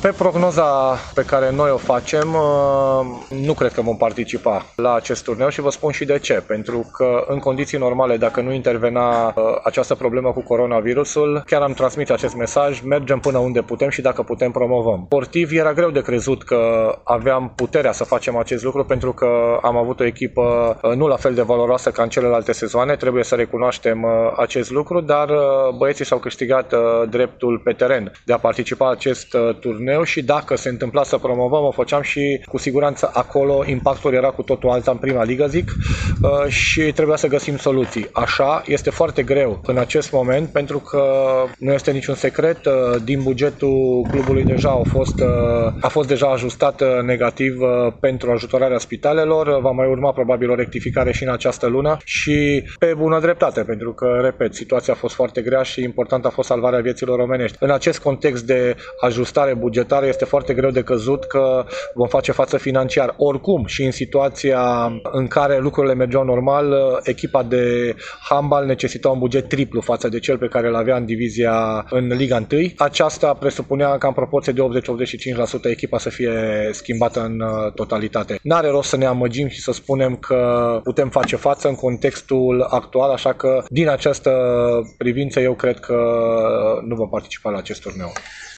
Pe prognoza pe care noi o facem, nu cred că vom participa la acest turneu și vă spun și de ce. Pentru că în condiții normale, dacă nu intervena această problemă cu coronavirusul, chiar am transmis acest mesaj, mergem până unde putem și dacă putem promovăm. Sportiv era greu de crezut că aveam puterea să facem acest lucru pentru că am avut o echipă nu la fel de valoroasă ca în celelalte sezoane, trebuie să recunoaștem acest lucru, dar băieții și-au câștigat dreptul pe teren de a participa la acest turneu și dacă se întâmpla să promovăm, o făceam și cu siguranță acolo impactul era cu totul alta în prima ligă, zic, și trebuia să găsim soluții. Așa este foarte greu în acest moment pentru că nu este niciun secret, din bugetul clubului deja a fost deja ajustat negativ pentru ajutorarea spitalelor, va mai urma probabil o rectificare și în această lună și pe bună dreptate, pentru că, repet, situația a fost foarte grea și important a fost salvarea vieților omenești. În acest context de ajustare bugetară este foarte greu de căzut că vom face față financiar. Oricum, și în situația în care lucrurile mergeau normal, echipa de handbal necesita un buget triplu față de cel pe care îl avea în Liga 1. Aceasta presupunea ca în proporție de 80-85% echipa să fie schimbată în totalitate. N-are rost să ne amăgim și să spunem că putem face față în contextul actual, așa că din această privință eu cred că nu vom participa la acest turneu.